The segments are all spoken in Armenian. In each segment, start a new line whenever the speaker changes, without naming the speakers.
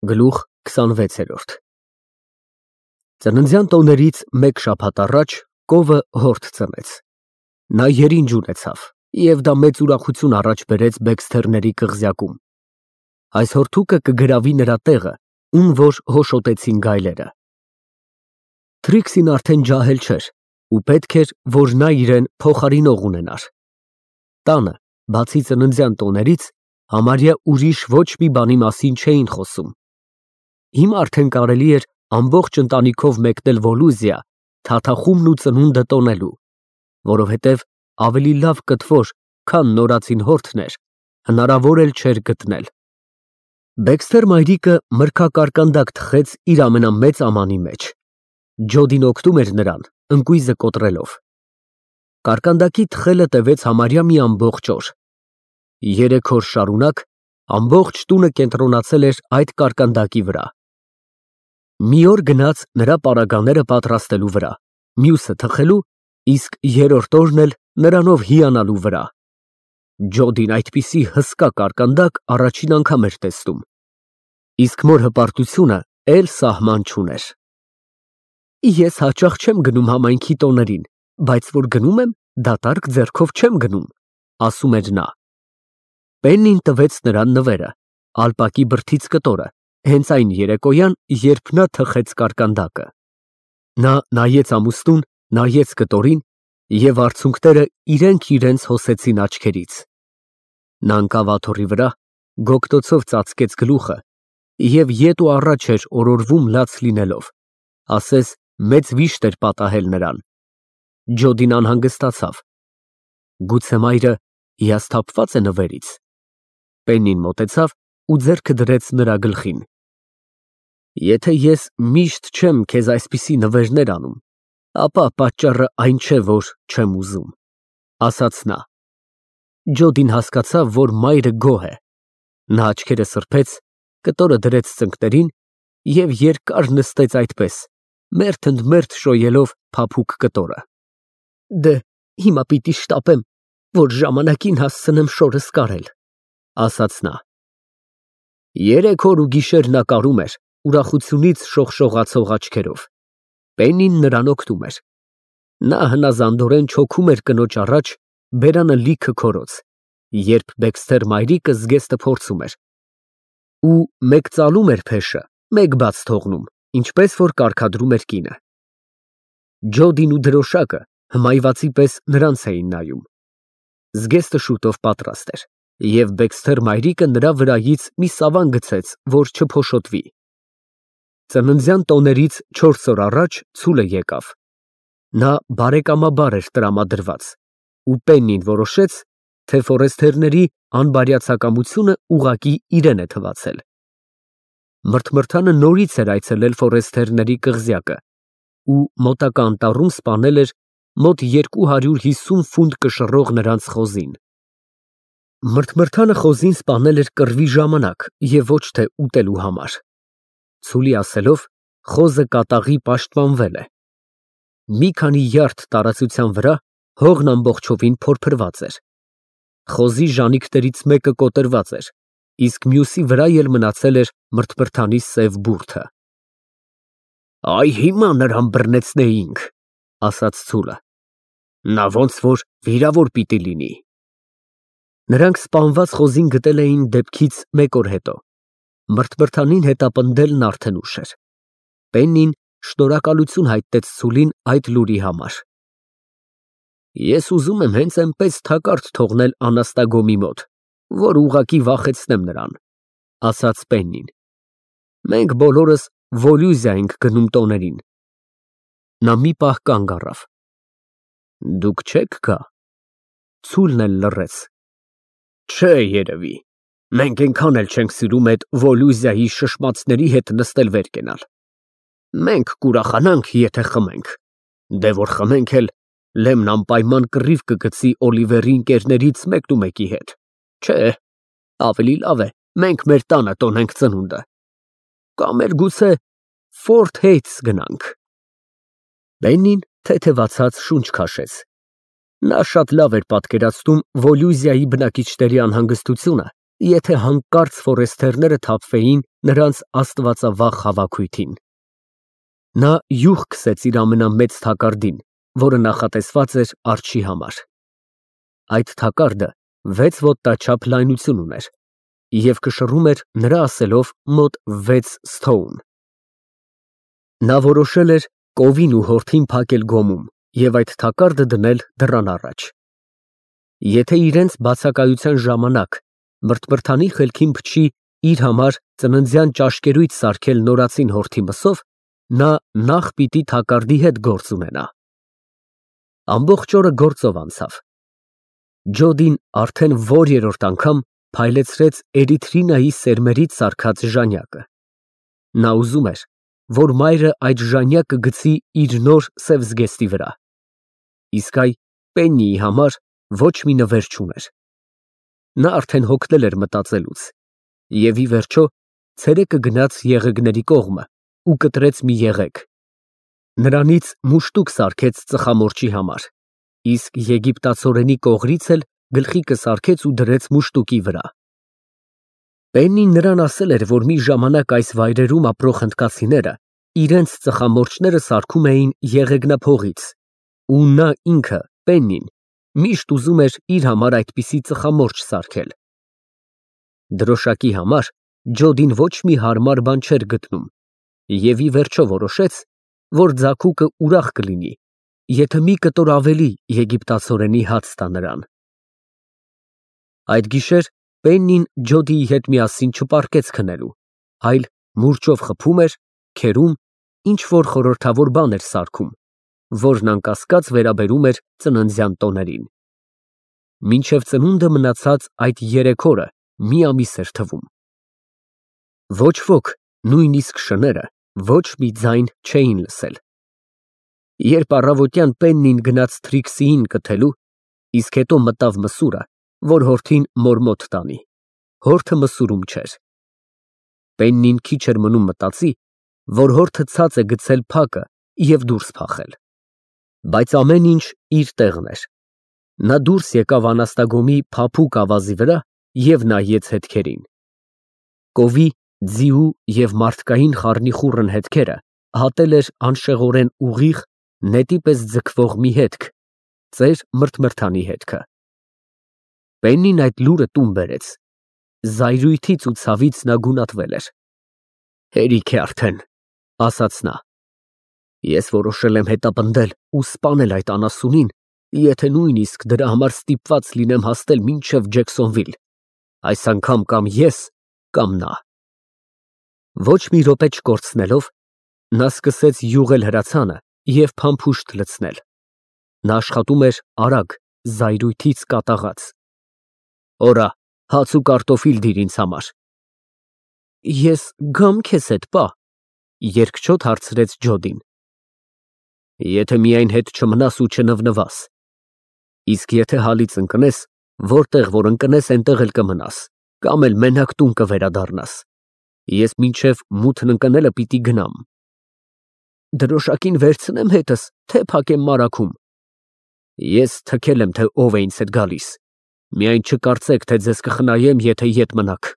Գլուխ 26 Ծննդյան տոներից մեկ շաբաթ առաջ կովը հորթ ծնեց։ Նա երինջ ունեցավ, և դա մեծ ուրախություն առաջ բերեց Բեքսթերների կղզյակում։ Այս հորթուկը կգրավի նրա տեղը, ում որ հոշոտեցին գայլերը։ Թրիքսին արդեն ջահել չէր, ու պետք էր, որ նա իրեն փոխարինող ունենար։ Տանը, բացի ծննդյան տոներից, համարյա ուրիշ ոչ մի բանի մասին չէին խոսում։ Հիմա արդեն կարելի էր ամբողջ ընտանիքով մեկնել Վոլուզիա, թաթախումն ու ծնունդը տոնելու, որովհետև ավելի լավ կտոր, քան նորածին հորթն էր, հնարավոր էլ չէր գտնել։ Բեքսթեր մայրիկը մրգակարկանդակ թխեց իր ամենամեծ ամանի մեջ։ Ջոդին օգնում էր նրան, ընկույզը կոտրելով։ Կարկանդակի թխելը տևեց համարյա մի ամբողջ օր։ 3 օր շարունակ ամբողջ տունը կենտրոնացել էր այդ կարկանդակի վրա։ Մի օր գնաց նրա պարագաները պատրաստելու վրա, մյուսը թխելու, իսկ երրորդ օրն էլ նրանով հիանալու վրա։ Ջոդին այդպիսի հսկա կարկանդակ առաջին անգամ էր տեսնում, իսկ մոր հպարտությունը էլ սահման չուներ։ Ես հաճախ չեմ գնում համայնքի տոներին, բայց որ գնում եմ, դատարկ ձեռքով չեմ գնում, ասում էր նա։ Պեննին տվեց նրան նվերը, ալպակի բրդից կտորը, հենց այն երեկոյան, երբ նա թխեց կարկանդակը։ Նա նայեց ամուսնուն, նայեց կտորին, և արցունքները իրենց հոսեցին աչքերից։ Նա ընկավ աթոռի վրա, գոգտոցով ծածկեց գլուխը և ետ ու առաջ էր օրորվում լաց լինելով, ասես մեծ վիշտ էր պատահել նրան։ Ջոդին անհանգստացավ։ Գուցե մայրը հիասթափվա՞ծ է նվերից։ Պեննին մոտեցավ ու ձեռքը դրեց նրա գլխին։ Եթե ես միշտ չեմ քեզ այսպիսի նվերներ անում, ապա պատճառը այն չէ, որ չեմ ուզում, ասաց նա։ Ջոդին հասկացավ, որ մայրը գոհ է։ Նա աչքերը սրբեց, կտորը դրեց ծնկներին և երկար նստեց այդպես, մերթ ընդ մերթ շոյելով փափուկ կտորը։ Դե, հիմա պիտի շտապեմ, որ ժամանակին հասցնեմ շորս կարել, ասաց նա։ 3 օր ու գիշեր նա կարում էր, ուրախությունից շողշողացող աչքերով։ Պեննին նրան օգնում էր։ Նա հնազանդորեն չոքում էր կնոջ առաջ, բերանը լիքը քորոց, երբ Բեքսթեր մայրիկը զգեստը փորձում էր։ Ու մեկ ծալում էր փեշը, մեկ բաց թողնում, ինչպես որ կարգադրում էր կինը։ Ջոդին ու դրոշակը հմայվածի պես նրանց էին նայում։ Զգեստը շուտով պատրաստ էր, և Բեքսթեր մայրիկը նրա վրայից մի սավան գցեց, որ չփոշոտվի։ Ծննդյան տոներից 4 օր առաջ ցուլը եկավ։ Նա բարեկամաբար էր տրամադրված, ու Պեննին որոշեց, թե ֆորեստերների անբարյացակամությունը ուղղակի իրեն է թվացել։ Մրթմրթանը նորից էր այցելել ֆորեստերների կղզյակը ու մոտակա անտառում սպանել էր մոտ 250 ֆունտ կշռող նրանց խոզին։ Մրթմրթանը խոզին սպանել էր կռվի ժամանակ և ոչ թե ուտելու համար։ Ցուլի ասելով, խոզը կատաղի պաշտպանվել է։ Մի քանի յարդ տարածության վրա հողն ամբողջովին փորփրված էր։ Խոզի ժանիքներից մեկը կոտրված էր, իսկ մյուսի վրա էլ մնացել էր մրթմրթանի սև բուրդը։ Այ հիմա նրան բռնեցնեինք, ասաց ցուլը։ Նա ոնց որ վիրավոր պիտի լինի։ Նրանք սպանված խոզին գտել էին դեպքից մեկ օր հետո։ Մրթմրթանին հետապնդելն արդեն ուշ էր։ Պեննին շնորհակալություն հայտնեց ցուլին այդ լուրի համար։ Ես ուզում եմ հենց այնպես թակարդ թողնել Անաստագոմի մոտ, որ ուղղակի վախեցնեմ նրան, ասաց Պեննին։ Մենք բոլորս Վոլուզիա ենք գնում տոներին։ Նա մի պահ կանգ առավ։ Դուք չեք գա։ Ցուլն էլ լռեց։ Չէ, երևի։ Մենք այնքան էլ չենք սիրում այդ Վոլուզիայի շշմածների հետ նստել վեր կենալ։ Մենք կուրախանանք, եթե խմենք։ Դե որ խմենք էլ, Լեմն անպայման կռիվ կգցի Օլիվերի ընկերներից մեկի հետ։ Չէ, ավելի լավ է, մենք մեր տանը տոնենք ծնունդը։ Կամ էլ գուցե Ֆորթ Հեյթս գնանք։ Պեննին թեթևացած շունչ քաշեց։ Նա շատ լավ էր պատկերացնում Վոլուզիայի բնակիչների անհանգստությունը եթե հանկարծ ֆորեստերները թափվեին նրանց աստվածավախ հավաքույթին։ Նա յուղ քսեց իր ամենամեծ թակարդին, որը նախատեսված էր արջի համար։ Այդ թակարդը 6 ոտնաչափ լայնություն ուներ և կշռում էր նրա ասելով մոտ 6 սթոուն։ Նա որոշել էր կովին ու հորթին փակել գոմում և այդ թակարդը դնել դռան առաջ։ Եթե իրենց բացակայության ժամանակ մրթմրթանի խելքին փչի իր համար ծննդյան ճաշկերույթ սարքել նորածին հորթի մսով, նա նախ պիտի թակարդի հետ գործ ունենա։ Ամբողջ օրը գործով անցավ։ Ջոդին արդեն որ-երրորդ անգամ փայլեցրեց Էրիթրինայի սերմերից սարքած ժանյակը։ Նա ուզում էր, որ մայրը այդ ժանյակը գցի իր նոր սև զգեստի վրա։ Իսկ այ Պեննիի համար ոչ մի նվեր չուներ։ Նա արդեն հոգնել էր մտածելուց և ի վերջո ցերեկը գնաց եղեգների կողմը ու կտրեց մի եղեգ։ Նրանից մուշտուկ սարքեց ծխամորճի համար, իսկ եգիպտացորենի կողրից էլ գլխիկը սարքեց ու դրեց մուշտուկի վրա։ Պեննին նրան ասել էր, որ մի ժամանակ այս վայրերում ապրող հնդկացիները իրենց ծխամորճները սարքում էին եղեգնափողից, ու նա ինքը, Պեննին, միշտ ուզում էր իր համար այդպիսի ծխամորճ սարքել։ Դրոշակի համար Ջոդին ոչ մի հարմար բան չէր գտնում և ի վերջո որոշեց, որ ձագուկը ուրախ կլինի, եթե մի կտոր ավելի եգիպտացորենի հաց տա նրան։ Այդ գիշեր Պեննին Ջոդիի հետ միասին չպառկեց քնելու, այլ մուրճով խփում էր, քերում, ինչ-որ խորհրդավոր բան էր սարքում, որն անկասկած վերաբերում էր ծննդյան տոներին։ Մինչև ծնունդը մնացած այդ 3 օրը մի ամիս էր թվում։ Ոչ ոք, նույնիսկ շները, ոչ մի ձայն չէին լսել։ Երբ առավոտյան Պեննին գնաց Թրիքսիին կթելու, իսկ հետո մտավ մսուրը, որ հորթին մոր մոտ տանի, հորթը մսուրում չէր։ Պեննին քիչ էր մնում մտածի, որ հորթը ցած է գցել փակը և դուրս փախել։ Բայց ամեն ինչ իր տեղն էր։ Նա դուրս եկավ անաստագոմի փափուկ ավազի վրա և նայեց հետքերին։ Կովի, ձիու և մարդկային խառնիխուռն հետքերը հատել էր անշեղորեն ուղիղ, նետի պես ձգվող մի հետք, ծեր մրթմրթանի հետքը։ Պեննին այդ լուրը տուն բերեց։ Զայրույթից ու ցավից նա գունատվել էր։ Հերիք է արդեն, ասաց նա։ Ես որոշել եմ հետապնդել ու սպանել այդ անասունին, եթե նույնիսկ դրա համար ստիպված լինեմ հասնել մինչև Ջեքսոնվիլ, այս անգամ կամ ես, կամ նա։ Ոչ մի րոպե չկորցնելով, նա սկսեց յուղել հրացանը և փամփուշտ լցնել։ Նա աշխատում էր արագ, զայրույթից կատաղած։ Օրա, հաց ու կարտոֆիլ դիր ինձ համար։ Ես գամ քեզ հետ, պա, երկչոտ հարցրեց Ջոդին։ Եթե միայն հետ չմնաս ու չնվնվաս։ Իսկ եթե հալից ընկնես, որտեղ որ ընկնես, այնտեղ էլ կմնաս, կամ էլ մենակ տուն կվերադառնաս։ Ես մինչև մութն ընկնելը պիտի գնամ։ Դրոշակին վերցնեմ հետս, թե փակեմ մարագում։ Ես թքել եմ, թե ով է ինձ հետ գալիս։ Միայն չկարծեք, թե ձեզ կխնայեմ, եթե ետ մնաք։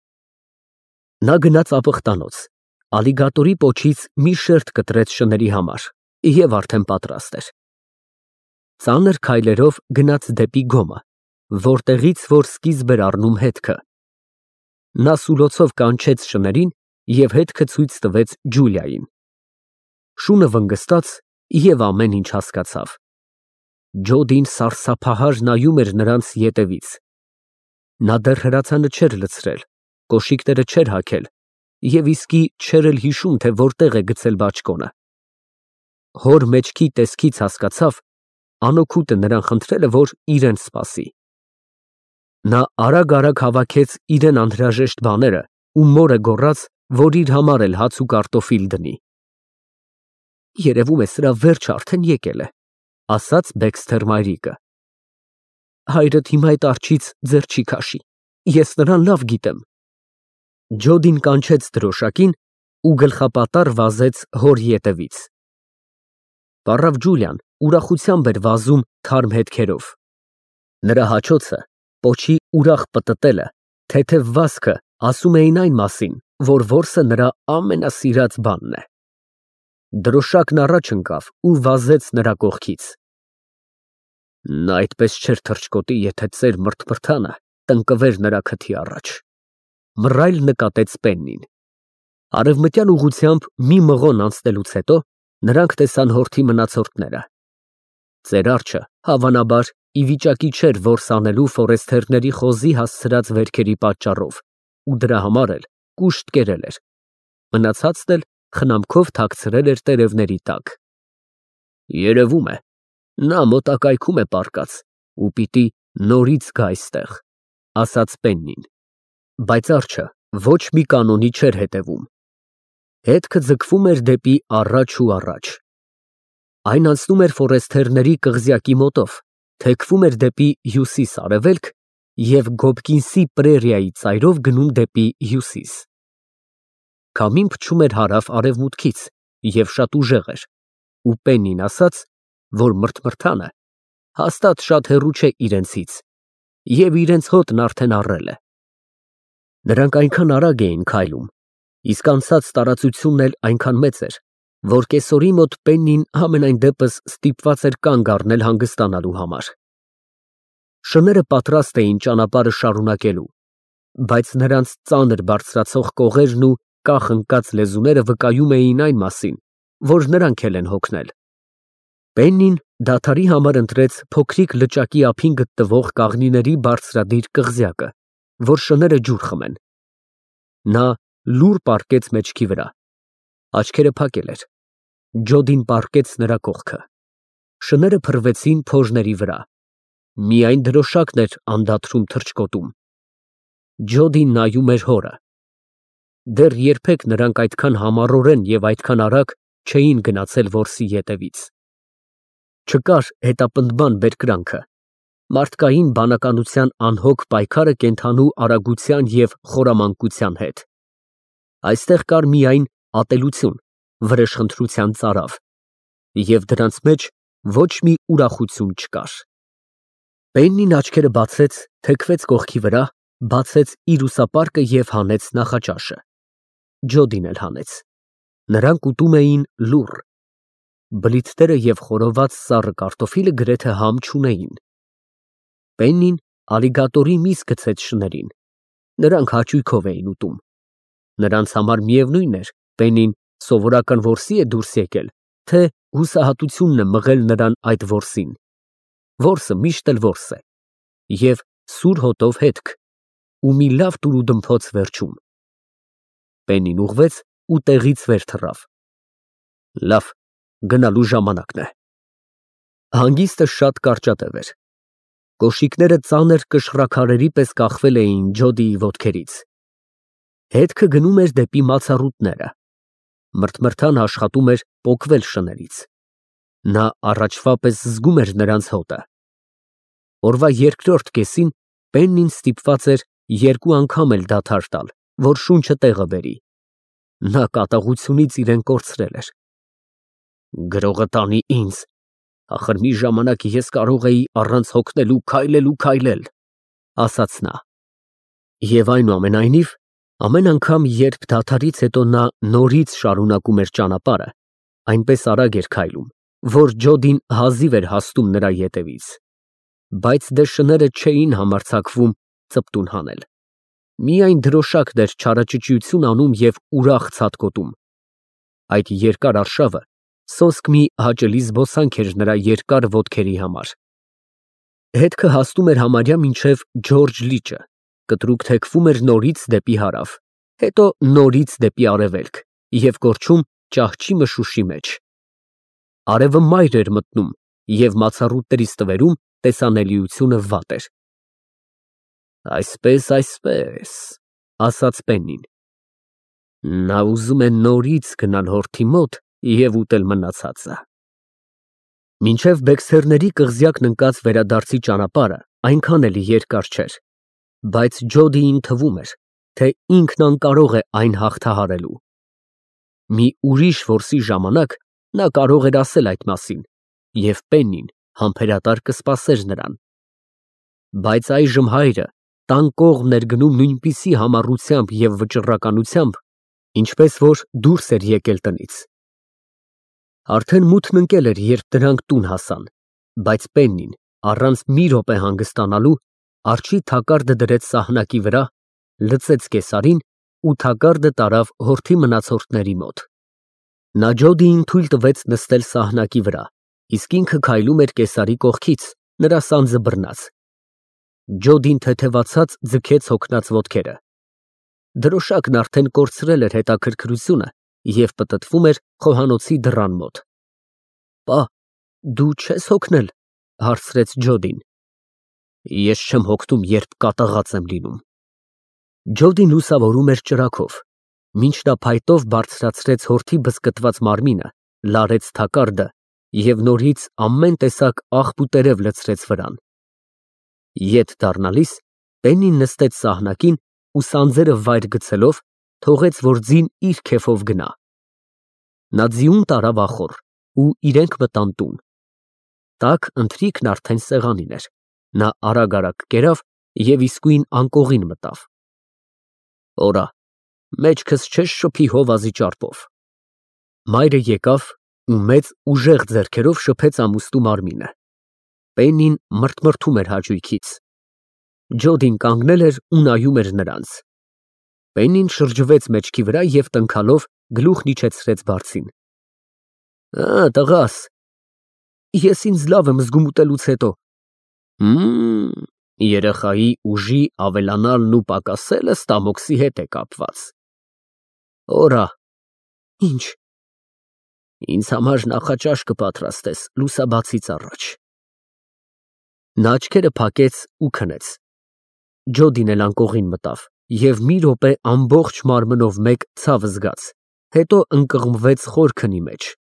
Նա գնաց ապխտանոց, ալիգատորի պոչից մի շերտ կտրեց շների համար և արդեն պատրաստ էր։ Ծանր քայլերով գնաց դեպի գոմը, որտեղից որ սկիզբ էր առնում հետքը։ Նա սուլոցով կանչեց շներին և հետքը ցույց տվեց Ջուլիային։ Շունը վնգստաց և ամեն ինչ հասկացավ։ Ջոդին սարսափահար նայում էր նրանց ետևից։ Նա դեռ հրացանը չէր լցրել, կոշիկները չէր հագել և իսկի չէր էլ հիշում, թե որտեղ է գցել բաճկոնը։ Հոր մեջքի տեսքից հասկացավ, անօգուտը նրան խնդրել է, որ իրեն սպասի։ Նա արագ հավաքեց իրեն անհրաժեշտ բաները ու մորը գոռաց, որ իր համար էլ հաց ու կարտոֆիլ դնի։ Երևում է սրա վերջը արդեն եկել է, ասաց Բեքսթեր մայրիկը։ Հայրդ հիմա այդ արջից ձեռ չի քաշի, ես նրան լավ գիտեմ։ Ջոդին կանչեց դրոշակին ու գլխապատառ վազեց հոր ետևից։ Պառավ Ջուլիան ուրախությամբ էր վազում թարմ հետքերով։ Նրա հաչոցը, պոչի ուրախ պտտելը Թեթև վազքը ասում էին այն մասին, որ որսը նրա ամենասիրած բանն է։ Դրոշակն առաջ ընկավ ու վազեց նրա կողքից։ Նա այդպես չէր թռչկոտի, եթե ծեր մրթմրթանը տնկվեր նրա քթի առաջ։ Մռայլ նկատեց Պեննին։ Արևմտյան ուղությամբ մի մղոն անցնելուց հետո նրանք տեսան հորթի մնացորդները։ Ծեր արջը, հավանաբար, ի վիճակի չէր որս անելու ֆորեստերների խոզի հասցրած վերքերի պատճառով ու դրա համար էլ կուշտ կերել էր։ Մնացածն էլ խնամքով թաքցրել էր տերևների տակ։ Երևում է, նա մոտակայքում է պառկած ու պիտի նորից գա այստեղ, ասաց Պեննին, բայց արջը ոչ մի կանոնի չէր հետևում։ Հետքը ձգվում էր դեպի առաջ ու առաջ։ Այն անցնում էր ֆորեստերների կղզյակի մոտով, թեքվում էր դեպի հյուսիս֊արևելք և Գոբկինսի պրերիայի ծայրով գնում դեպի հյուսիս։ Քամին փչում էր հարավ֊արևմուտքից և շատ ուժեղ էր, ու Պեննին ասաց, որ մրթմրթանը հաստատ շատ հեռու չէ իրենցից և իրենց հոտն արդեն առել է։ Նրանք այնքան արագ էին քայլում, իսկ անցած տարածությունն էլ այնքան մեծ էր, որ կեսօրի մոտ Պեննին համենայն դեպս ստիպված էր կանգ առնել հանգստանալու համար։ Շները պատրաստ էին ճանապարհը շարունակելու, բայց նրանց ծանր բարձրացող կողերն ու կախ ընկած լեզուները վկայում էին այն մասին, որ նրանք էլ են հոգնել։ Պեննին դադարի համար ընտրեց փոքրիկ լճակի ափին գտնվող կաղնիների բարձրադիր կղզյակը, որ շները ջուր խմեն։ Նա լուռ պառկեց մեջքի վրա։ Աչքերը փակել էր։ Ջոդին պառկեց նրա կողքը։ Շները փռվեցին փոժների վրա։ Միայն դրոշակն էր անդադրում թռչկոտում։ Ջոդին նայում էր հորը։ Դեռ երբեք նրանք այդքան համառորեն և այդքան արագ չէին գնացել որսի ետևից։ Չկար հետապնդման բերկրանքը, մարդկային բանականության անհոգ պայքարը կենդանու արագության և խորամանկության հետ։ Այստեղ կար միայն ատելություն, վրեժխնդրության ծարավ, և դրանց մեջ ոչ մի ուրախություն չկար։ Պեննին աչքերը բացեց, թեքվեց կողքի վրա, բացեց իր ուսապարկը և հանեց նախաճաշը։ Ջոդին էլ հանեց։ Նրանք ուտում էին լուռ։ Բլիթները և խորոված սառը կարտոֆիլը գրեթե համ չունեին։ Պեննին ալիգատորի միս գցեց շներին։ Նրանք հաճույքով էին ուտում։ Նրանց համար միևնույն էր, Պեննին սովորական որսի է դուրս եկել, թե հուսահատությունն է մղել նրան այդ որսին։ Որսը միշտ էլ որս է, և սուր հոտով հետք, ու մի լավ տուրուդմփոց վերջում։ Պեննին ուղղվեց ու տեղից վեր թռավ։ Լավ, գնալու ժամանակն է։ Հանգիստը շատ կարճատև էր։ Կոշիկները ծանր կշռաքարերի պես կախվել էին Ջոդիի ոտքերից։ Հետքը գնում էր դեպի մացառուտները։ Մրթմրթան աշխատում էր պոկվել շներից։ Նա առաջվա պես զգում էր նրանց հոտը։ Օրվա երկրորդ կեսին Պեննին ստիպված էր երկու անգամ էլ դադար տալ, որ շունչը տեղը բերի։ Նա կատաղությունից իրեն կորցրել էր։ Գրողը տանի ինձ, ախր մի ժամանակ ես կարող էի առանց հոգնելու քայլել, ասաց նա։ Եվ այնուամենայնիվ, ամեն անգամ, երբ դադարից հետո նա նորից շարունակում էր ճանապարհը, այնպես արագ էր քայլում, որ Ջոդին հազիվ էր հասնում նրա ետևից։ Բայց դե շները չէին համարձակվում ծպտուն հանել։ Միայն դրոշակն էր չարաճճիություն անում և ուրախ ցատկոտում։ Այդ երկար արշավը սոսկ մի հաճելի զբոսանք էր նրա երկար ոտքերի համար։ Հետքը հասնում էր համարյա մինչև Ջորջը լիճը, կտրուկ թեքվում էր նորից դեպի հարավ, հետո նորից դեպի արևելք և կորչում ճահճի մշուշի մեջ։ Արևը մայր էր մտնում, և մացառուտների ստվերում տեսանելիությունը վատ էր։ Այսպես, ասաց Պեննին։ Նա ուզում է նորից գնալ հորթի մոտ և ուտել մնացածը։ Մինչև Բեքսթերների կղզյակն ընկած վերադարձի ճանապարհը այնքան էլ երկար չէր, բայց Ջոդիին թվում էր, թե ինքն անկարող է այն հաղթահարելու։ Մի ուրիշ որսի ժամանակ նա կարող էր ասել այդ մասին, և Պեննին համբերատար կսպասեր նրան։ Բայց այժմ հայրը տան կողմն էր գնում նույնպիսի համառությամբ և վճռականությամբ, ինչպես որ դուրս էր եկել տնից։ Արդեն մութն ընկել էր, երբ դրանք տուն հասան, բայց Պեննին, առանց մի րոպե հանգստանալու, արջի թակարդը դրեց սահնակի վրա, լցեց կեսարին ու թակարդը տարավ հորթի մնացորդների մոտ։ Նա Ջոդիին թույլ տվեց նստել սահնակի վրա, իսկ ինքը քայլում էր կեսարի կողքից, նրա սանձը բռնած։ Ջոդին թեթևացած ձգեց հոգնած ոտքերը։ Դրոշակն արդեն կորցրել էր հետաքրքրությունը և պտտվում էր խոհանոցի դռան մոտ։ «Պա, դու չես հոգնել», հարցրեց Ջոդին։ «Ես չեմ հոգնում, երբ կատաղած եմ լինում»։ Ջոդին լուսավորում էր ճրագով, մինչ նա փայտով բարձրացրեց հորթի բզկտված մարմինը, լարեց թակարդը և նորից ամեն տեսակ աղբ ու տերև լցրեց վրան։ Ետ դառնալիս Պեննին նստեց սահնակին ու սանձերը վայր գցելով, թողեց, որ ձին իր քեֆով գնա։ Նա ձիուն տարավ ախոռ ու իրենք մտան տուն։ Տաք ընթրիքն արդեն սեղանին էր։ Նա արագ կերավ և իսկույն անկողին մտավ։ «Օրա, մեջքս չես շփի հովազի ճարպով»։ Մայրը եկավ ու մեծ ուժեղ ձեռքերով շփեց ամուստու մարմինը։ Պեննին մրթմրթում էր հաճույքից։ Ջոդին կանգնել էր ու նայում էր նրանց։ Պեննին շրջվեց մեջքի վրա և տնքալով գլուխն իջեցրեց բարձին։ Տղաս, ես ինձ լավ եմ զգում ուտելուց հետո։ Երեխայի ուժի ավելանալն ու պակասելը ստամոքսի հետ է կապված։ Օրա։ Ինչ։ Ինձ համար նախաճաշ կպատրաստես լուսաբացից առաջ։ Նա աչքերը փակեց ու քնեց։ Ջոդին էլ անկողին մտավ և մի րոպե ամբողջ մարմնով մեկ ցավ զգաց, հետո ընկղմվեց խոր քնի մեջ։